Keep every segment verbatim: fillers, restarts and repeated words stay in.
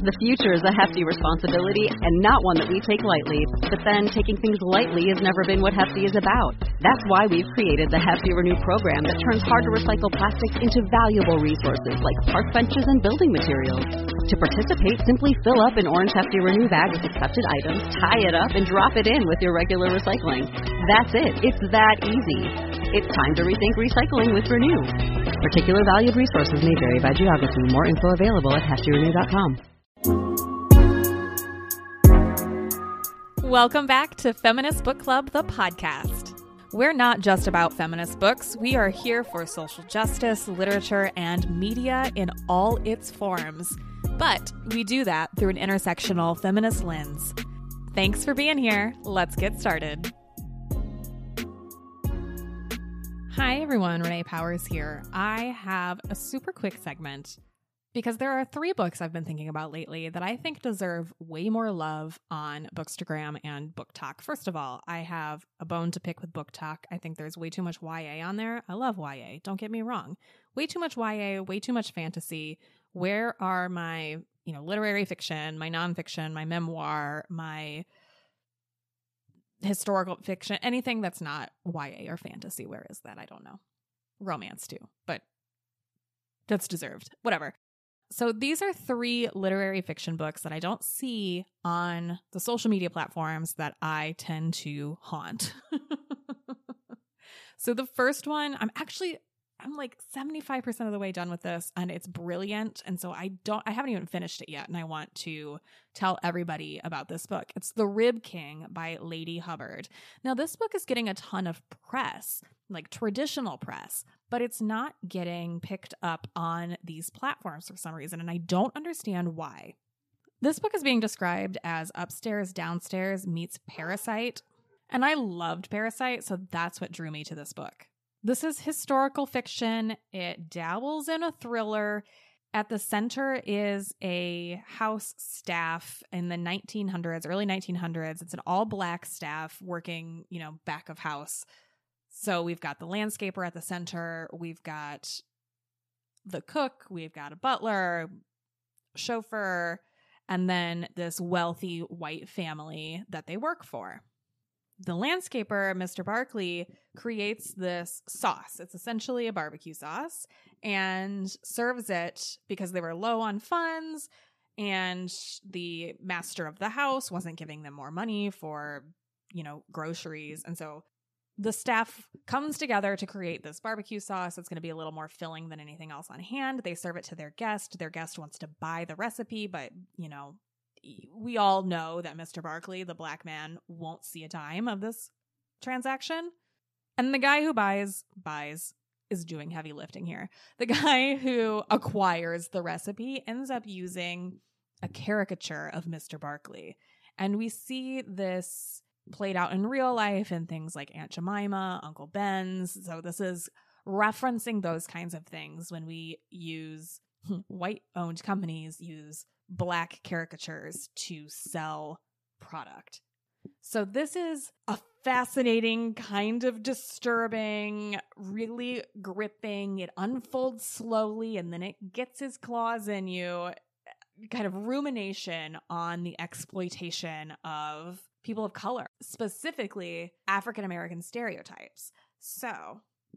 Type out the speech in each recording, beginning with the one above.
The future is a hefty responsibility and not one that we take lightly. But then, taking things lightly has never been what Hefty is about. That's why we've created the Hefty Renew program that turns hard-to-recycle plastics into valuable resources like park benches and building materials. To participate, simply fill up an orange Hefty Renew bag with accepted items, tie it up, and drop it in with your regular recycling. That's it. It's that easy. It's time to rethink recycling with Renew. Particular valued resources may vary by geography. More info available at hefty renew dot com. Welcome back to Feminist Book Club, the podcast. We're not just about feminist books. We are here for social justice, literature, and media in all its forms. But we do that through an intersectional feminist lens. Thanks for being here. Let's get started. Hi, everyone. Renee Powers here. I have a super quick segment because there are three books I've been thinking about lately that I think deserve way more love on Bookstagram and Book Talk. First of all, I have a bone to pick with Book Talk. I think there's way too much Y A on there. I love Y A. Don't get me wrong. Way too much Y A, way too much fantasy. Where are my, you know, literary fiction, my nonfiction, my memoir, my historical fiction, anything that's not Y A or fantasy? Where is that? I don't know. Romance too, but that's deserved. Whatever. So these are three literary fiction books that I don't see on the social media platforms that I tend to haunt. So the first one, I'm actually, I'm like seventy-five percent of the way done with this, and it's brilliant. And so I don't, I haven't even finished it yet, and I want to tell everybody about this book. It's The Rib King by Lady Hubbard. Now, this book is getting a ton of press, like traditional press, but it's not getting picked up on these platforms for some reason, and I don't understand why. This book is being described as Upstairs, Downstairs meets Parasite, and I loved Parasite, so that's what drew me to this book. This is historical fiction. It dabbles in a thriller. At the center is a house staff in the nineteen hundreds, early nineteen hundreds. It's an all-black staff working, you know, back of house. So we've got the landscaper at the center. We've got the cook. We've got a butler, chauffeur, and then this wealthy white family that they work for. The landscaper, Mister Barkley, creates this sauce. It's essentially a barbecue sauce and serves it because they were low on funds and the master of the house wasn't giving them more money for, you know, groceries. And so the staff comes together to create this barbecue sauce. It's going to be a little more filling than anything else on hand. They serve it to their guest. Their guest wants to buy the recipe, but, you know, we all know that Mister Barkley, the black man, won't see a dime of this transaction. And the guy who buys, buys, is doing heavy lifting here. The guy who acquires the recipe ends up using a caricature of Mister Barkley. And we see this played out in real life in things like Aunt Jemima, Uncle Ben's. So this is referencing those kinds of things when we use white-owned companies use black caricatures to sell product. So this is a fascinating, kind of disturbing, really gripping. It unfolds slowly and then it gets his claws in you. Kind of rumination on the exploitation of people of color, specifically African-American stereotypes. So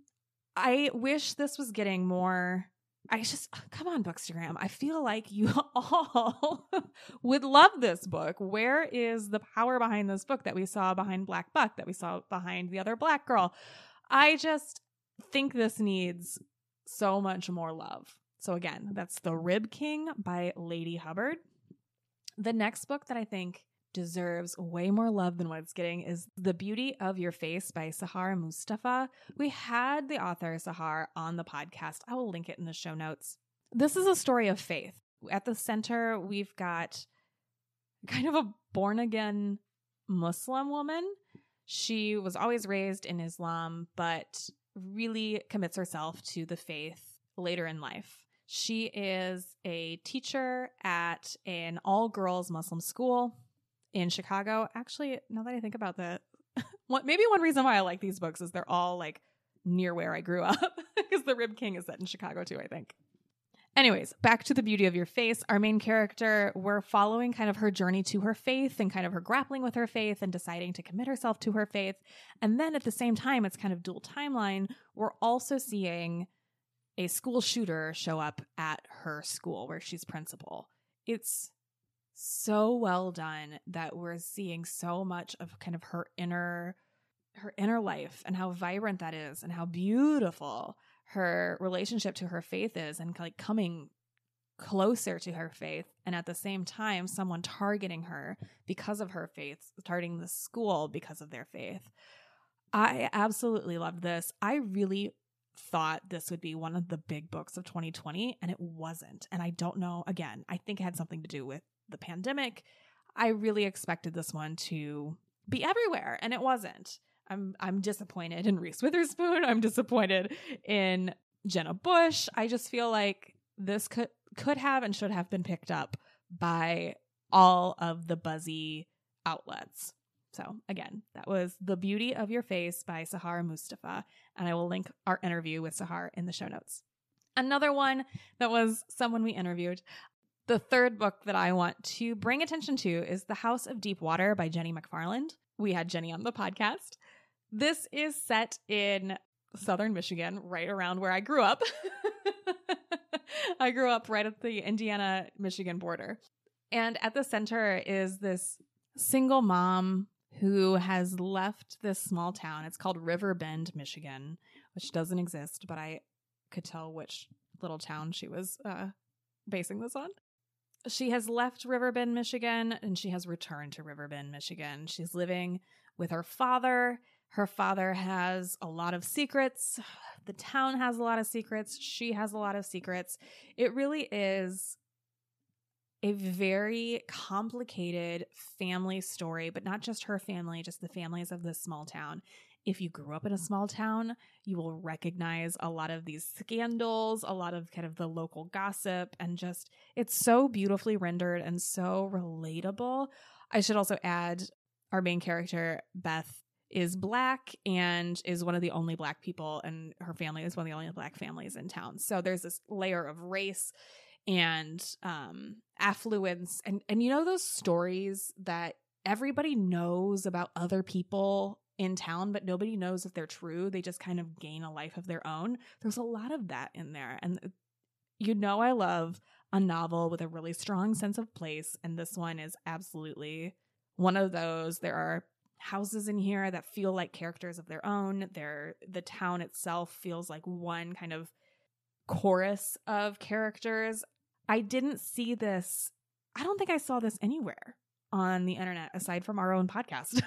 I wish this was getting more... I just, come on, Bookstagram. I feel like you all would love this book. Where is the power behind this book that we saw behind Black Buck, that we saw behind The Other Black Girl? I just think this needs so much more love. So again, that's The Rib King by Lady Hubbard. The next book that I think deserves way more love than what it's getting is The Beauty of Your Face by Sahar Mustafa. We had the author Sahar on the podcast. I will link it in the show notes. This is a story of faith. At the center, we've got kind of a born-again Muslim woman. She was always raised in Islam, but really commits herself to the faith later in life. She is a teacher at an all-girls Muslim school in Chicago. Actually, now that I think about that, what maybe one reason why I like these books is they're all like near where I grew up, because The Rib King is set in Chicago too, I think. Anyways, back to The Beauty of Your Face. Our main character, we're following kind of her journey to her faith and kind of her grappling with her faith and deciding to commit herself to her faith. And then at the same time, it's kind of dual timeline. We're also seeing a school shooter show up at her school where she's principal. It's so well done that we're seeing so much of kind of her inner her inner life and how vibrant that is and how beautiful her relationship to her faith is, and like coming closer to her faith, and at the same time someone targeting her because of her faith, starting the school because of their faith. I absolutely loved this. I really thought this would be one of the big books of twenty twenty, and it wasn't. And I don't know, again, I think it had something to do with the pandemic. I really expected this one to be everywhere, and it wasn't. I'm I'm disappointed in Reese Witherspoon. I'm disappointed in Jenna Bush. I just feel like this could could have and should have been picked up by all of the buzzy outlets. So again, that was The Beauty of Your Face by Sahar Mustafa, and I will link our interview with Sahar in the show notes. Another one that was someone we interviewed. The third book that I want to bring attention to is The House of Deep Water by Jenny McFarland. We had Jenny on the podcast. This is set in southern Michigan, right around where I grew up. I grew up right at the Indiana-Michigan border. And at the center is this single mom who has left this small town. It's called River Bend, Michigan, which doesn't exist, but I could tell which little town she was uh, basing this on. She has left River Bend, Michigan, and she has returned to River Bend, Michigan. She's living with her father. Her father has a lot of secrets. The town has a lot of secrets. She has a lot of secrets. It really is a very complicated family story, but not just her family, just the families of this small town. If you grew up in a small town, you will recognize a lot of these scandals, a lot of kind of the local gossip, and just it's so beautifully rendered and so relatable. I should also add our main character, Beth, is Black and is one of the only Black people, and her family is one of the only Black families in town. So there's this layer of race and um, affluence. And, and you know those stories that everybody knows about other people in town, but nobody knows if they're true. They just kind of gain a life of their own. There's a lot of that in there. And you know I love a novel with a really strong sense of place, and this one is absolutely one of those. There are houses in here that feel like characters of their own. They're, the town itself feels like one kind of chorus of characters. I didn't see this. I don't think I saw this anywhere on the internet aside from our own podcast.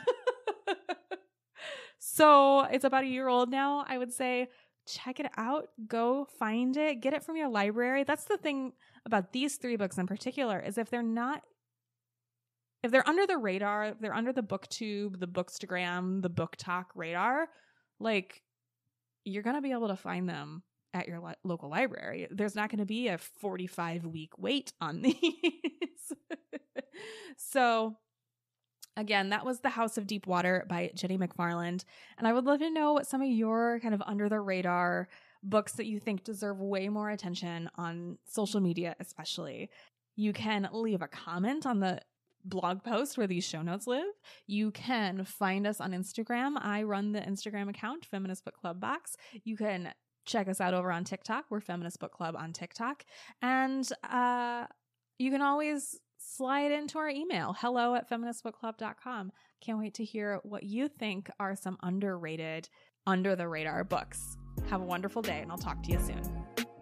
So it's about a year old now. I would say check it out. Go find it. Get it from your library. That's the thing about these three books in particular, is if they're not If they're under the radar, if they're under the BookTube, the Bookstagram, the BookTok radar, like, you're going to be able to find them at your li- local library. There's not going to be a forty-five week wait on these. So, again, that was The House of Deep Water by Jenny McFarland. And I would love to know what some of your kind of under the radar books that you think deserve way more attention on social media, especially. You can leave a comment on the blog post where these show notes live. You can find us on Instagram. I run the Instagram account, Feminist Book Club Box. You can check us out over on TikTok. We're Feminist Book Club on TikTok. And uh, you can always slide into our email, hello at feminist book club dot com. Can't wait to hear what you think are some underrated, under the radar books. Have a wonderful day, and I'll talk to you soon.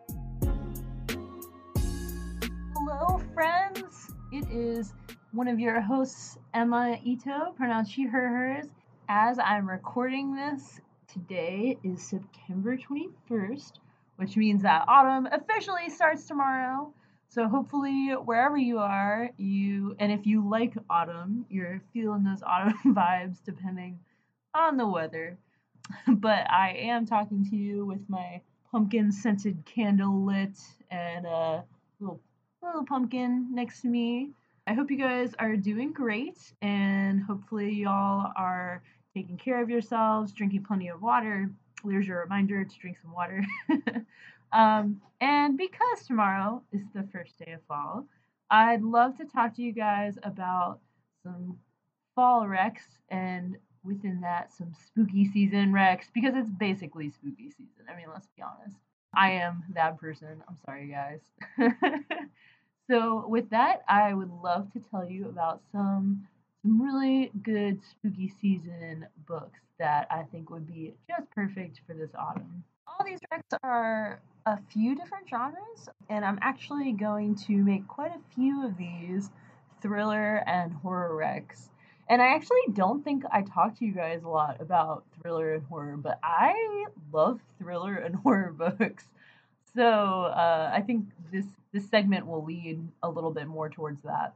Hello, friends. It is one of your hosts, Emma Ito, pronounced she, her, hers. As I'm recording this, today is September twenty-first, which means that autumn officially starts tomorrow. So hopefully, wherever you are, you, and if you like autumn, you're feeling those autumn vibes depending on the weather. But I am talking to you with my pumpkin-scented candle lit and a little, little pumpkin next to me. I hope you guys are doing great, and hopefully y'all are taking care of yourselves, drinking plenty of water. There's your reminder to drink some water. Um, and because tomorrow is the first day of fall, I'd love to talk to you guys about some fall recs and within that some spooky season recs because it's basically spooky season. I mean, let's be honest. I am that person. I'm sorry, guys. So with that, I would love to tell you about some some really good spooky season books that I think would be just perfect for this autumn. All these recs are a few different genres, and I'm actually going to make quite a few of these thriller and horror recs. And I actually don't think I talked to you guys a lot about thriller and horror, but I love thriller and horror books. So uh, I think this this segment will lead a little bit more towards that.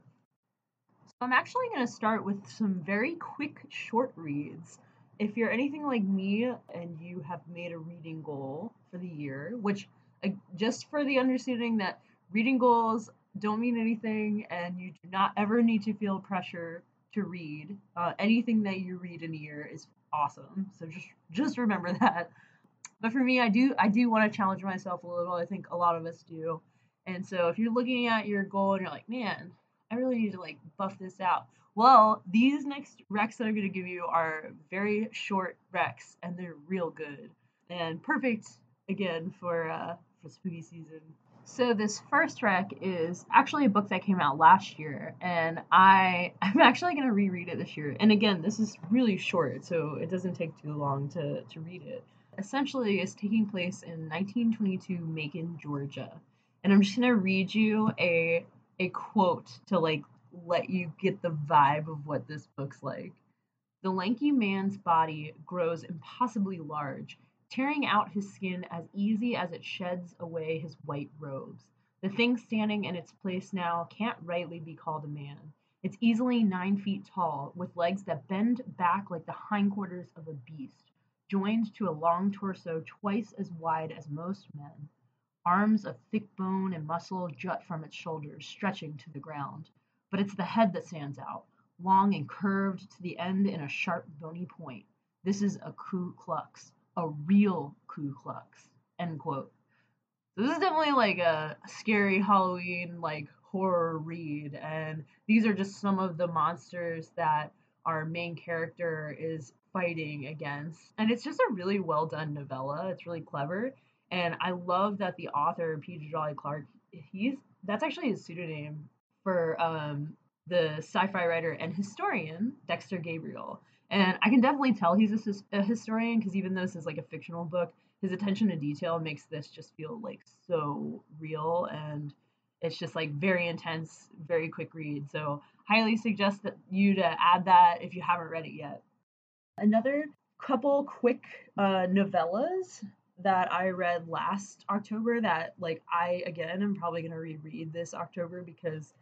So I'm actually going to start with some very quick short reads. If you're anything like me and you have made a reading goal for the year, which uh, just for the understanding that reading goals don't mean anything and you do not ever need to feel pressure to read. Uh, anything that you read in a year is awesome. So just just remember that. But for me, I do I do want to challenge myself a little. I think a lot of us do. And so if you're looking at your goal and you're like, man, I really need to like buff this out. Well, these next recs that I'm going to give you are very short recs and they're real good and perfect again for uh, for spooky season. So this first rec is actually a book that came out last year, and I I'm actually gonna reread it this year. And again, this is really short, so it doesn't take too long to to read it. Essentially, it's taking place in nineteen twenty-two Macon, Georgia, and I'm just gonna read you a a quote to like let you get the vibe of what this book's like. The lanky man's body grows impossibly large, tearing out his skin as easy as it sheds away his white robes. The thing standing in its place now can't rightly be called a man. It's easily nine feet tall, with legs that bend back like the hindquarters of a beast, joined to a long torso twice as wide as most men. Arms of thick bone and muscle jut from its shoulders, stretching to the ground. But it's the head that stands out, long and curved to the end in a sharp, bony point. This is a Ku Klux, a real Ku Klux. End quote. So this is definitely like a scary Halloween like horror read, and these are just some of the monsters that our main character is fighting against. And it's just a really well done novella. It's really clever, and I love that the author Peter Jolly Clark, he's that's actually his pseudonym for um, the sci-fi writer and historian Dexter Gabriel. And I can definitely tell he's a, a historian because even though this is like a fictional book, his attention to detail makes this just feel like so real, and it's just like very intense, very quick read. So highly suggest that you to add that if you haven't read it yet. Another couple quick uh, novellas that I read last October that like I again am probably gonna reread this October because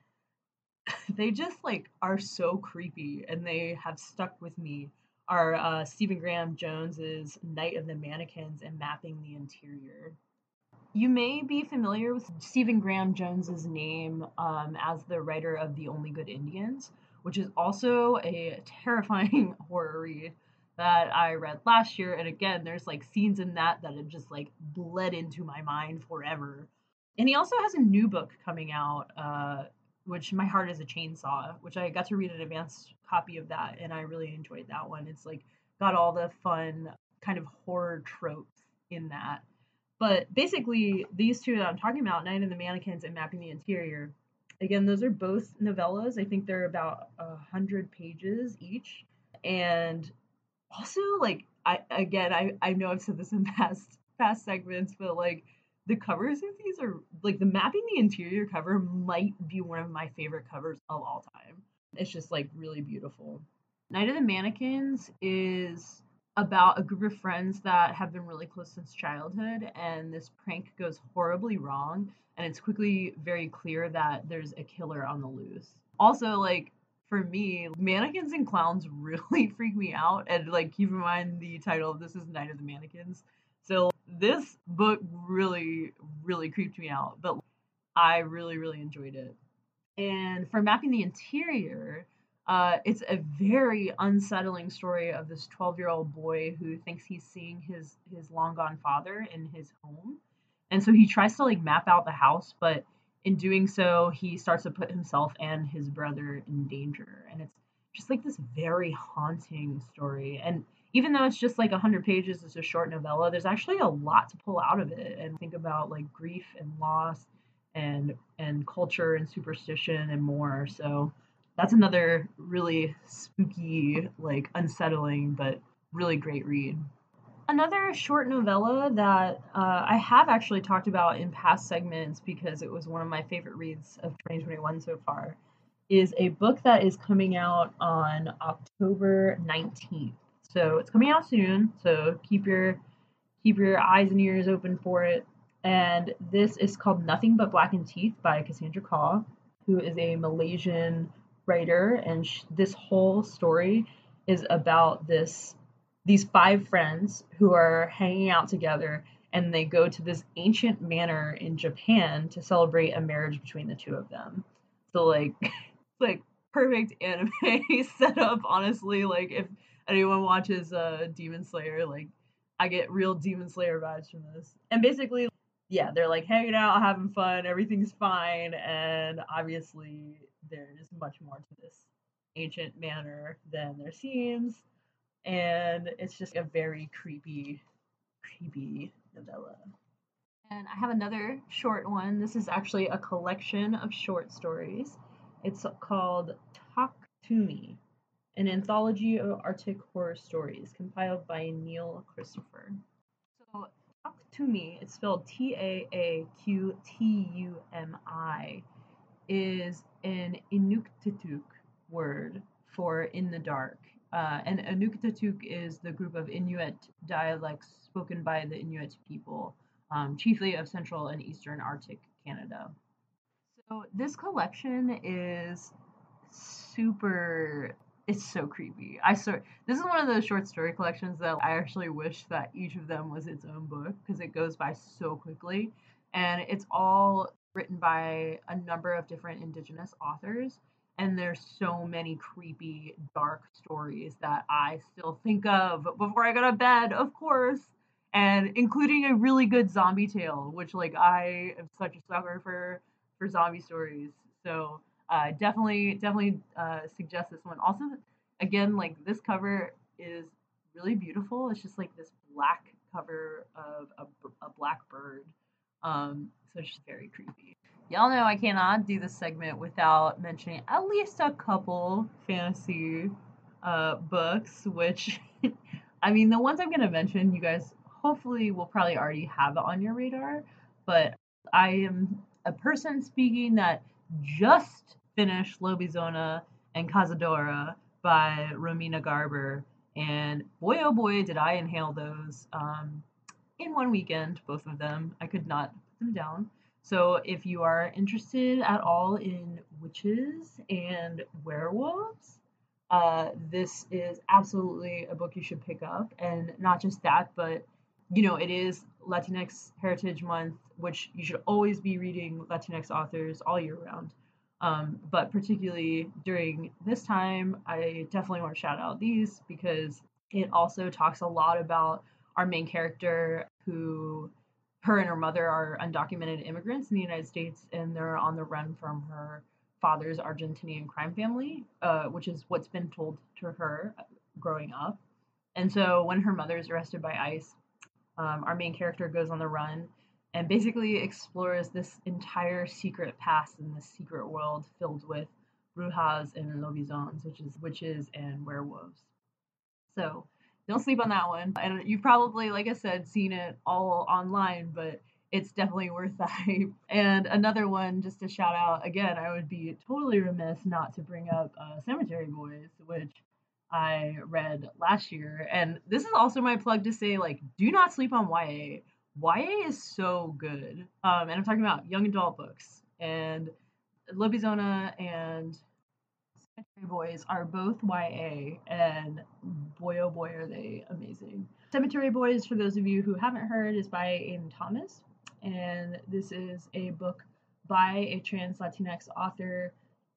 they just like are so creepy and they have stuck with me are uh, Stephen Graham Jones's Night of the Mannequins and Mapping the Interior. You may be familiar with Stephen Graham Jones's name um, as the writer of The Only Good Indians, which is also a terrifying horror read that I read last year. And again, there's like scenes in that that have just like bled into my mind forever. And he also has a new book coming out, uh, which My Heart is a Chainsaw, which I got to read an advanced copy of that, and I really enjoyed that one. It's like got all the fun kind of horror tropes in that. But basically, these two that I'm talking about, Night of the Mannequins and Mapping the Interior, again, those are both novellas. I think they're about a hundred pages each, and also like I again I I know I've said this in past past segments, but like the covers of these are like the Mapping the Interior cover might be one of my favorite covers of all time. It's just like really beautiful. Night of the Mannequins is about a group of friends that have been really close since childhood, and this prank goes horribly wrong, and it's quickly very clear that there's a killer on the loose. Also, like for me, mannequins and clowns really freak me out, and like keep in mind the title of this is Night of the Mannequins. So this book really, really creeped me out, but I really, really enjoyed it. And for Mapping the Interior, uh, it's a very unsettling story of this twelve-year-old boy who thinks he's seeing his his long gone father in his home, And so he tries to like map out the house, but in doing so, he starts to put himself and his brother in danger. And it's just like this very haunting story. And even though it's just like one hundred pages, it's a short novella, there's actually a lot to pull out of it and think about like grief and loss and and culture and superstition and more. So that's another really spooky, like unsettling, but really great read. Another short novella that uh, I have actually talked about in past segments because it was one of my favorite reads of twenty twenty-one so far is a book that is coming out on October nineteenth. So it's coming out soon, so keep your keep your eyes and ears open for it. And this is called Nothing But Blackened Teeth by Cassandra Khaw, who is a Malaysian writer, and sh- this whole story is about this these five friends who are hanging out together, and they go to this ancient manor in Japan to celebrate a marriage between the two of them. So like like perfect anime setup, honestly. Like if anyone watches uh Demon Slayer, like I get real Demon Slayer vibes from this. And basically, yeah, they're like hanging out, having fun, everything's fine, and obviously there's much more to this ancient manor than there seems. And it's just a very creepy, creepy novella. And I have another short one. This is actually a collection of short stories. It's called Talk to Me, an anthology of Arctic horror stories compiled by Neil Christopher. So Talk to Me, it's spelled T A A Q T U M I, is an Inuktitut word for in the dark. Uh, and Inuktitut is the group of Inuit dialects spoken by the Inuit people, um, chiefly of Central and Eastern Arctic Canada. So this collection is super, it's so creepy. I sort this is one of those short story collections that I actually wish that each of them was its own book because it goes by so quickly, and it's all written by a number of different indigenous authors, and there's so many creepy dark stories that I still think of before I go to bed, of course, and including a really good zombie tale, which like I am such a sucker for for zombie stories. So uh, definitely, definitely uh, suggest this one. Also, again, like this cover is really beautiful. It's just like this black cover of a, a black bird. Um, so it's just very creepy. Y'all know I cannot do this segment without mentioning at least a couple fantasy uh, books, which, I mean, the ones I'm going to mention, you guys hopefully will probably already have it on your radar, but I am a person speaking that just finished Lobizona and Cazadora by Romina Garber, and boy oh boy did I inhale those um, in one weekend, both of them. I could not put them down. So if you are interested at all in witches and werewolves, uh, this is absolutely a book you should pick up. And not just that, but you know, it is Latinx Heritage Month, which you should always be reading Latinx authors all year round. Um, but particularly during this time, I definitely want to shout out these because it also talks a lot about our main character who, her and her mother are undocumented immigrants in the United States, and they're on the run from her father's Argentinian crime family, uh, which is what's been told to her growing up. And so when her mother is arrested by ICE, um, our main character goes on the run and basically explores this entire secret past in this secret world filled with brujas and lobizons, which is witches and werewolves. So don't sleep on that one. And you've probably, like I said, seen it all online, but it's definitely worth the hype. And another one, just to shout out, again, I would be totally remiss not to bring up uh, Cemetery Boys, which I read last year. And this is also my plug to say, like, do not sleep on Y A. Y A is so good. Um, and I'm talking about young adult books. And Lobizona and Cemetery Boys are both Y A, and boy oh boy are they amazing. Cemetery Boys, for those of you who haven't heard, is by Aiden Thomas, and this is a book by a trans Latinx author,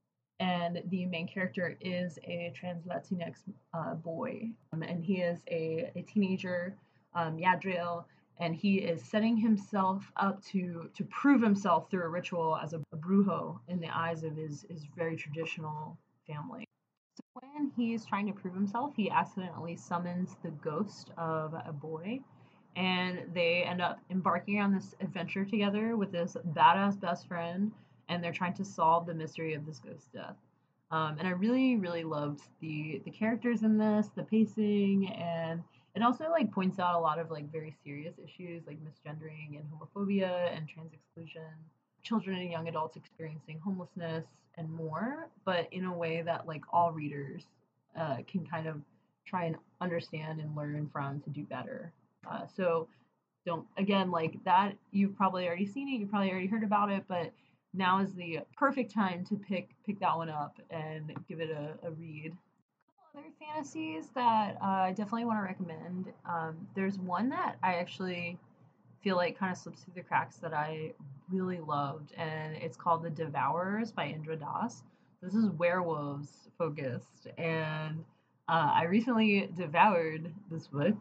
and the main character is a trans Latinx uh, boy, um, and he is a, a teenager, um, Yadriel, and he is setting himself up to to prove himself through a ritual as a, a brujo in the eyes of his, his very traditional family. So when he's trying to prove himself, he accidentally summons the ghost of a boy, and they end up embarking on this adventure together with this badass best friend, and they're trying to solve the mystery of this ghost death. Um, and I really, really loved the the characters in this, the pacing, and it also like points out a lot of like very serious issues like misgendering and homophobia and trans exclusion, children and young adults experiencing homelessness and more, but in a way that like all readers uh, can kind of try and understand and learn from to do better. Uh, so don't again like that. You've probably already seen it. You've probably already heard about it, but now is the perfect time to pick pick that one up and give it a, a read. Other fantasies that uh, I definitely want to recommend. Um, there's one that I actually feel like kind of slips through the cracks that I really loved, and it's called The Devourers by Indra Das. This is werewolves focused, and uh, I recently devoured this book.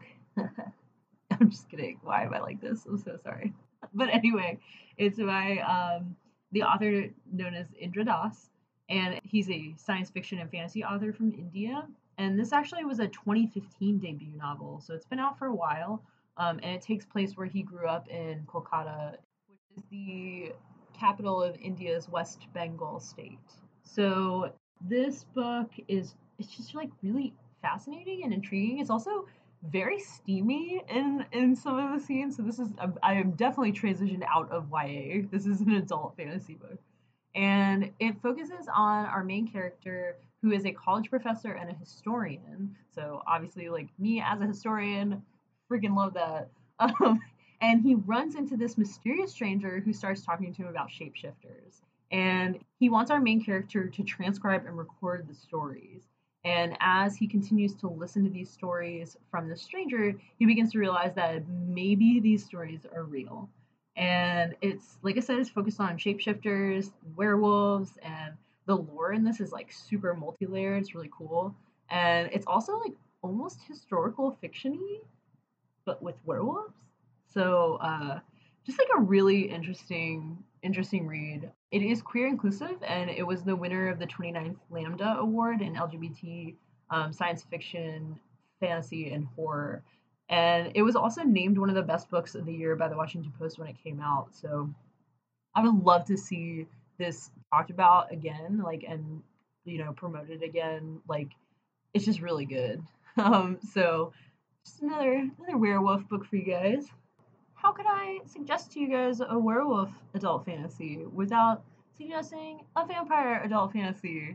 I'm just kidding. Why am I like this? I'm so sorry. But anyway, it's by um, the author known as Indra Das, and he's a science fiction and fantasy author from India. And this actually was a twenty fifteen debut novel, so it's been out for a while. Um, and it takes place where he grew up in Kolkata, which is the capital of India's West Bengal state. So this book is it's just like really fascinating and intriguing. It's also very steamy in in some of the scenes. So this is I am definitely transitioned out of Y A. This is an adult fantasy book, and it focuses on our main character, who is a college professor and a historian. So obviously, like me as a historian, freaking love that. Um, and he runs into this mysterious stranger who starts talking to him about shapeshifters. And he wants our main character to transcribe and record the stories. And as he continues to listen to these stories from the stranger, he begins to realize that maybe these stories are real. And it's, like I said, it's focused on shapeshifters, werewolves, and the lore in this is like super multi-layered. It's really cool. And it's also like almost historical fiction-y, but with werewolves. So uh, just like a really interesting, interesting read. It is queer inclusive, and it was the winner of the twenty-ninth Lambda Award in L G B T um, science fiction, fantasy, and horror. And it was also named one of the best books of the year by the Washington Post when it came out. So I would love to see this talked about again, like, and you know, promoted again. Like, it's just really good. Um, so just another another werewolf book for you guys. How could I suggest to you guys a werewolf adult fantasy without suggesting a vampire adult fantasy?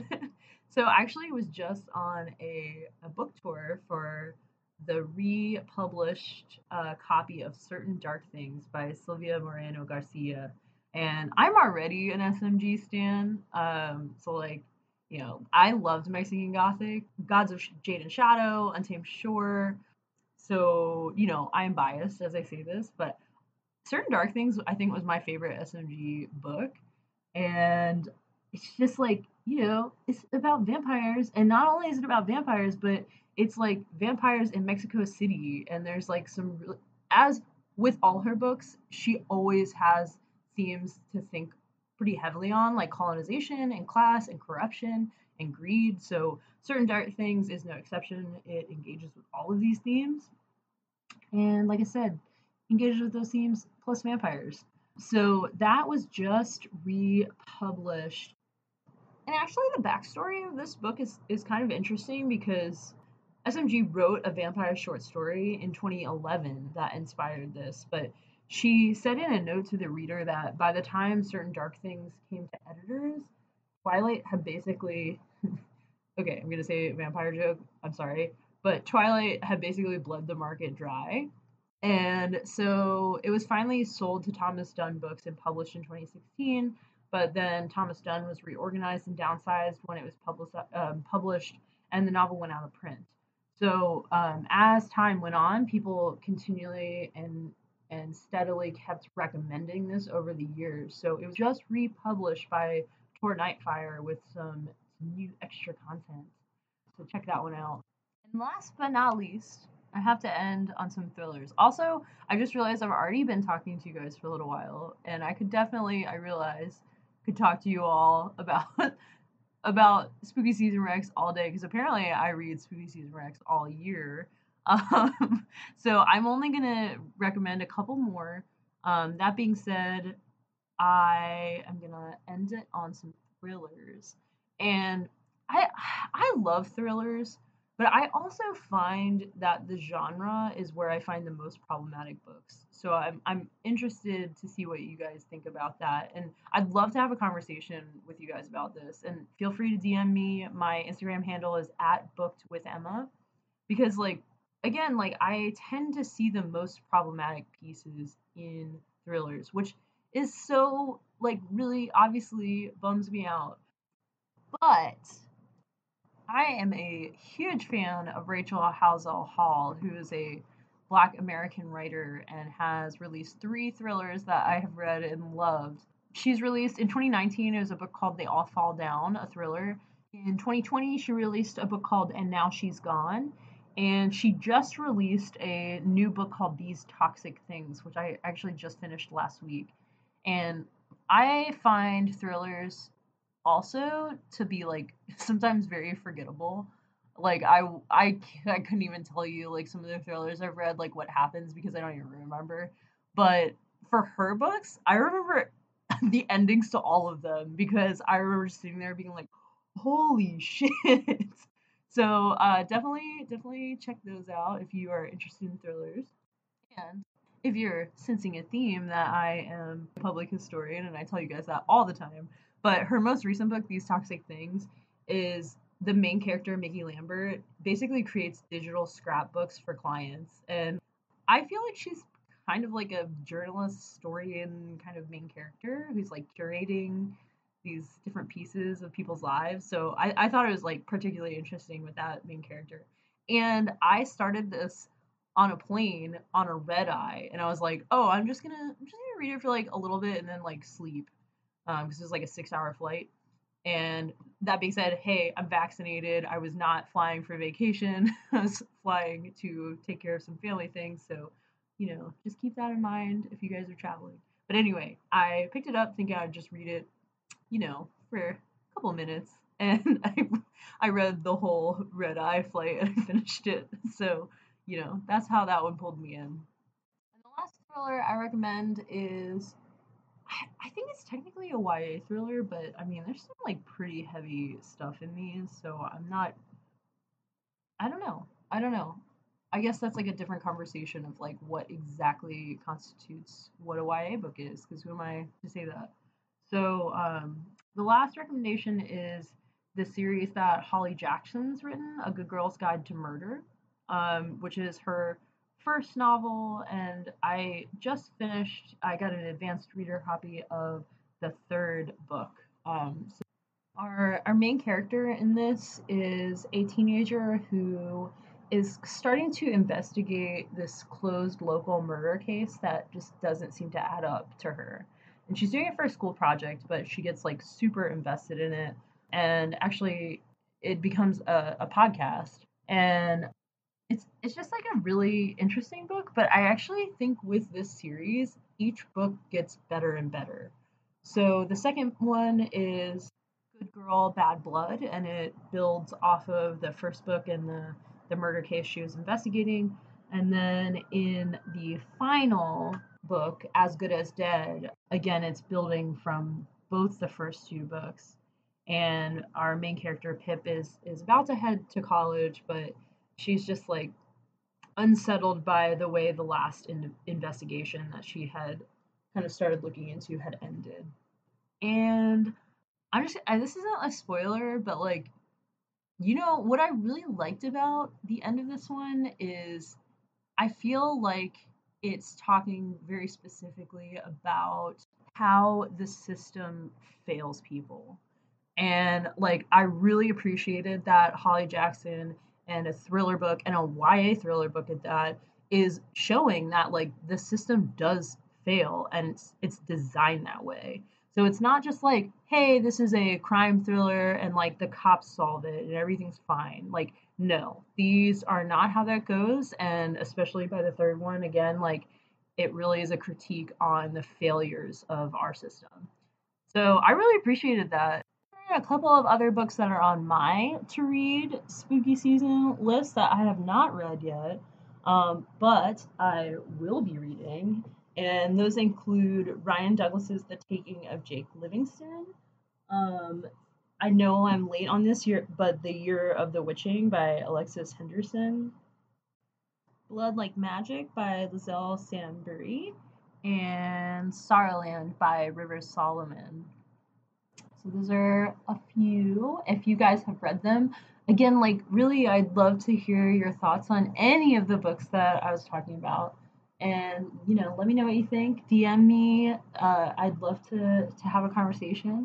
So I actually was just on a, a book tour for the republished uh, copy of Certain Dark Things by Silvia Moreno Garcia. And I'm already an S M G stan. Um, so, like, you know, I loved Mexican Gothic, Gods of Jade and Shadow, Untamed Shore. So, you know, I'm biased as I say this, but Certain Dark Things I think was my favorite S M G book. And it's just like, you know, it's about vampires. And not only is it about vampires, but it's like vampires in Mexico City. And there's like some, as with all her books, she always has themes to think pretty heavily on, like colonization and class and corruption and greed. So Certain Dark Things is no exception. It engages with all of these themes. And like I said, engages with those themes plus vampires. So that was just republished. And actually the backstory of this book is, is kind of interesting because S M G wrote a vampire short story in twenty eleven that inspired this, but she said in a note to the reader that by the time Certain Dark Things came to editors, Twilight had basically, okay, I'm going to say vampire joke, I'm sorry, but Twilight had basically bled the market dry. And so it was finally sold to Thomas Dunn Books and published in twenty sixteen, but then Thomas Dunn was reorganized and downsized when it was published, um, published and the novel went out of print. So um, as time went on, people continually and and steadily kept recommending this over the years. So it was just republished by Tor Nightfire with some, some new extra content. So check that one out. And last but not least, I have to end on some thrillers. Also, I just realized I've already been talking to you guys for a little while, and I could definitely, I realize, could talk to you all about about Spooky Season Rex all day, because apparently I read Spooky Season Rex all year. Um, so I'm only gonna recommend a couple more. Um, that being said, I am gonna end it on some thrillers, and I I love thrillers, but I also find that the genre is where I find the most problematic books. So I'm I'm interested to see what you guys think about that, and I'd love to have a conversation with you guys about this. And feel free to D M me. My Instagram handle is at booked with Emma, because like again, like I tend to see the most problematic pieces in thrillers, which is so like really obviously bums me out. But I am a huge fan of Rachel Housel Hall, who is a Black American writer and has released three thrillers that I have read and loved. She's released in twenty nineteen, it was a book called They All Fall Down, a thriller. In twenty twenty, she released a book called And Now She's Gone. And she just released a new book called These Toxic Things, which I actually just finished last week. And I find thrillers also to be like sometimes very forgettable. Like I I I couldn't even tell you like some of the thrillers I've read like what happens because I don't even remember. But for her books, I remember the endings to all of them because I remember sitting there being like, "Holy shit." So, uh definitely definitely check those out if you are interested in thrillers. And if you're sensing a theme that I am a public historian and I tell you guys that all the time, but her most recent book, These Toxic Things, is the main character, Mickey Lambert, basically creates digital scrapbooks for clients. And I feel like she's kind of like a journalist, historian kind of main character who's like curating these different pieces of people's lives. So I, I thought it was like particularly interesting with that main character. And I started this on a plane on a red eye, and I was like, oh, I'm just gonna I'm just gonna read it for like a little bit and then like sleep, um, because it was like a six hour flight. And that being said, hey, I'm vaccinated. I was not flying for vacation. I was flying to take care of some family things. So, you know, just keep that in mind if you guys are traveling. But anyway, I picked it up thinking I'd just read it, you know, for a couple of minutes. And I, I read the whole red eye flight and I finished it. So, you know, that's how that one pulled me in. And the last thriller I recommend is, I, I think it's technically a Y A thriller, but I mean, there's some like pretty heavy stuff in these, so I'm not, I don't know. I don't know. I guess that's like a different conversation of like what exactly constitutes what a Y A book is, because who am I to say that? So, um, the last recommendation is the series that Holly Jackson's written, A Good Girl's Guide to Murder, um, which is her first novel, and I just finished, I got an advanced reader copy of the third book. Um, so our, our main character in this is a teenager who is starting to investigate this closed local murder case that just doesn't seem to add up to her. And she's doing it for a school project, but she gets like super invested in it. And actually, it becomes a, a podcast. And it's it's just like a really interesting book, but I actually think with this series, each book gets better and better. So the second one is Good Girl, Bad Blood, and it builds off of the first book and the, the murder case she was investigating. And then in the final book, As Good as Dead, again, it's building from both the first two books. And our main character, Pip, is, is about to head to college, but she's just like unsettled by the way the last in- investigation that she had kind of started looking into had ended. And I'm just, I, this isn't a spoiler, but like, you know, what I really liked about the end of this one is I feel like it's talking very specifically about how the system fails people. And like, I really appreciated that Holly Jackson and a thriller book and a Y A thriller book at that is showing that like the system does fail and it's it's designed that way. So it's not just like, hey, this is a crime thriller and like the cops solve it and everything's fine. Like, no, these are not how that goes. And especially by the third one, again, like it really is a critique on the failures of our system. So I really appreciated that. There are a couple of other books that are on my to read spooky season list that I have not read yet, um, but I will be reading. And those include Ryan Douglas's The Taking of Jake Livingston. Um, I know I'm late on this year, but The Year of the Witching by Alexis Henderson. Blood Like Magic by Lizelle Sambury. And Starland by Rivers Solomon. So those are a few. If you guys have read them, again, like really, I'd love to hear your thoughts on any of the books that I was talking about. And, you know, let me know what you think. D M me. Uh, I'd love to, to have a conversation.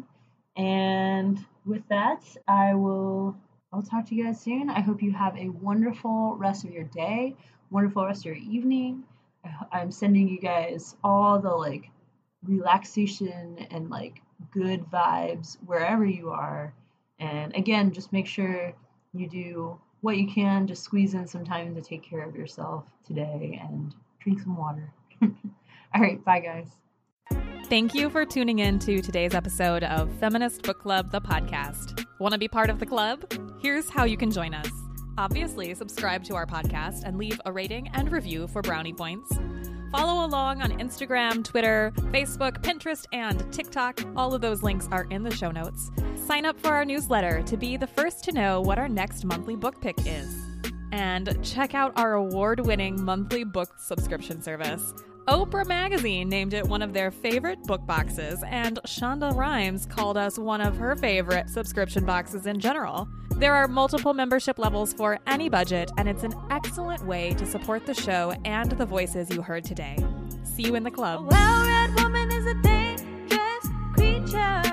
And with that, I will I'll talk to you guys soon. I hope you have a wonderful rest of your day, wonderful rest of your evening. I, I'm sending you guys all the, like, relaxation and, like, good vibes wherever you are. And, again, just make sure you do what you can. Just squeeze in some time to take care of yourself today and drink some water. All right, bye guys. Thank you for tuning in to today's episode of Feminist Book Club, the podcast. Want to be part of the club? Here's how you can join us. Obviously, subscribe to our podcast and leave a rating and review for brownie points. Follow along on Instagram, Twitter, Facebook, Pinterest, and TikTok. All of those links are in the show notes. Sign up for our newsletter to be the first to know what our next monthly book pick is. And check out our award-winning monthly book subscription service. Oprah Magazine named it one of their favorite book boxes, and Shonda Rhimes called us one of her favorite subscription boxes in general. There are multiple membership levels for any budget, and it's an excellent way to support the show and the voices you heard today. See you in the club. A well-read woman is a dangerous creature.